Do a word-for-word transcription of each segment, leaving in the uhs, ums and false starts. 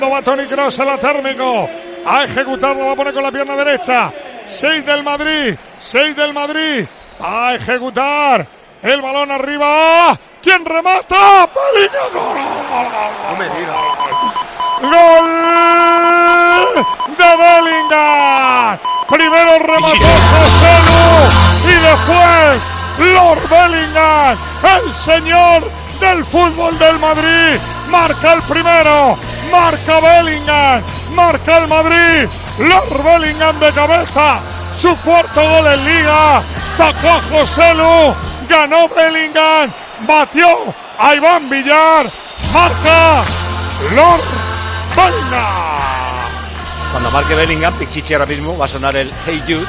Va Toni Kroos a la térmico. A ejecutarlo, va a poner con la pierna derecha. seis del Madrid. seis del Madrid. A ejecutar. El balón arriba. ¿Quién remata? Bellingham. ¡Gol! No me digas. ¡Gol de Bellingham! Primero remató José Lu y después Lord Bellingham, el señor del fútbol del Madrid, marca el primero, marca Bellingham, marca el Madrid, Lord Bellingham de cabeza, su cuarto gol en Liga, tocó José Lu, ganó Bellingham, batió a Iván Villar, marca Lord Bellingham. Cuando marque Bellingham, Pichichi ahora mismo va a sonar el Hey Jude.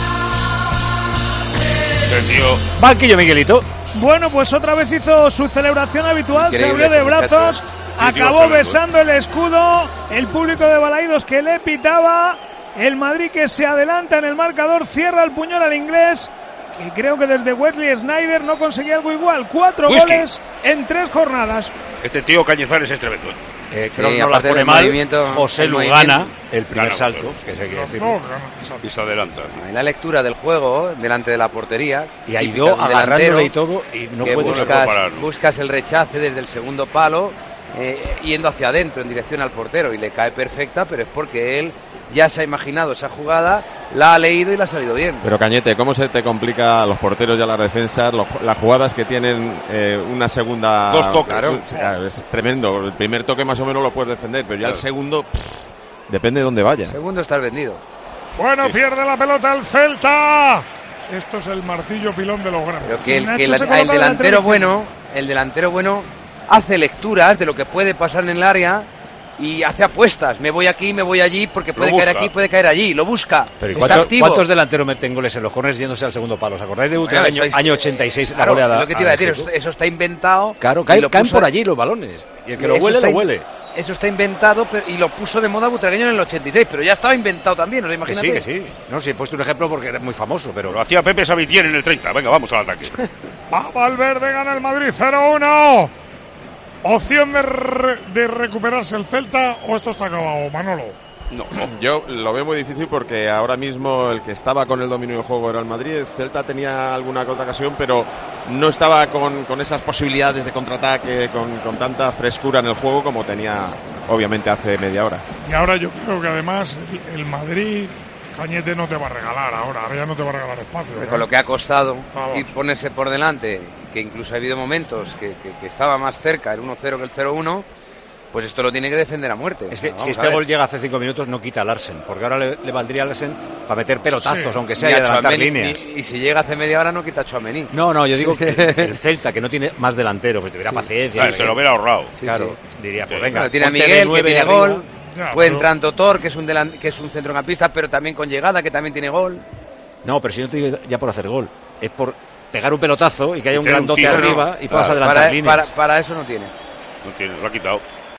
El tío. Banquillo, Miguelito. Bueno, pues otra vez hizo su celebración habitual, Increíble, se abrió de brazos, acabó besando el escudo, el público de Balaidos que le pitaba, el Madrid que se adelanta en el marcador, cierra el puñal al inglés, y creo que desde Wesley Sneijder no conseguía algo igual, cuatro Whisky. goles en tres jornadas. Este tío Cañizares es tremendo. Eh, Kroos Sí, no las aparte pone del mal. movimiento, José el Lu movimiento. gana el primer Gana, salto, claro. que se quiere Los decir. dos ganan, exacto. Y se adelanta. En la lectura del juego, delante de la portería. Y ha típica ido de un agarrándole delantero y todo, y no que puede busca- buscas, parar, ¿no? buscas el rechace desde el segundo palo, eh, yendo hacia adentro en dirección al portero, y le cae perfecta, pero es porque él ya se ha imaginado esa jugada, la ha leído y la ha salido bien. Pero Cañete, ¿cómo se te complica a los porteros y a las defensas los- las jugadas que tienen eh, una segunda? Dos toques. Claro, claro, es tremendo. El primer toque más o menos lo puedes defender, pero ya Claro. el segundo pff, depende de dónde vaya. Segundo estar vendido. Bueno, Sí. pierde la pelota el Celta. Esto es el martillo pilón de los grandes. Pero que el, Nacho que se la- coloca el delantero delantero bueno, el delantero bueno hace lecturas de lo que puede pasar en el área y hace apuestas. Me voy aquí, me voy allí, porque puede caer busca. aquí, puede caer allí. Lo busca. Pero ¿y Está cuánto- activo. cuántos delanteros meten goles en los corners yéndose al segundo palo? ¿Os acordáis de Bueno, Butragueño, eso es- año ochenta y seis, la Claro, goleada? es lo que te iba a a decir, Jesús? eso, eso está inventado. Claro, y caen, lo caen puso- por allí los balones. Y el que lo eso huele, está lo in- huele. Eso está inventado, pero, y lo puso de moda Butragueño en el ochenta y seis, pero ya estaba inventado también, ¿os lo Que imagínate? sí, que sí. No, sí, he puesto un ejemplo porque era muy famoso, pero... Lo hacía Pepe Sabitier en el treinta. Venga, vamos al ataque. Va Valverde, gana el Madrid cero uno. Opción de, re- de recuperarse el Celta, o esto está acabado, Manolo. No, no. Yo lo veo muy difícil porque ahora mismo el que estaba con el dominio del juego era el Madrid. El Celta tenía alguna que otra ocasión, pero no estaba con, con esas posibilidades de contraataque, con, con tanta frescura en el juego como tenía obviamente hace media hora. Y ahora yo creo que además el, el Madrid, Cañete no te va a regalar ahora, ahora ya no te va a regalar espacio. Con ¿eh? lo que ha costado Vamos. y ponerse por delante, que incluso ha habido momentos que, que- que estaba más cerca el uno cero que el cero uno, pues esto lo tiene que defender a muerte. Es que Vamos si a este ver. gol llega hace cinco minutos no quita a Larsen, porque ahora le, le valdría a Larsen para meter pelotazos, Sí. aunque sea, Ni y a adelantar Tchouaméni, líneas. ni- y si llega hace media hora no quita a Tchouaméni. No, no, yo digo que el Celta, que no tiene más delantero, que tuviera paciencia. Claro, que- se lo hubiera ahorrado. Claro, diría, pues Sí. venga, Bueno, tiene a ponte de Miguel, que nueve tiene arriba. gol. Ya, Puede pero- entrar Totor, que es un delan- que es un centrocampista, pero también con llegada, que también tiene gol. No, pero si no te digo ya por hacer gol, es por pegar un pelotazo y que haya un Meter un grandote tiro, arriba ¿no? y puedas Claro, adelantar Para, líneas. para, para eso no tiene. No tiene, lo ha quitado.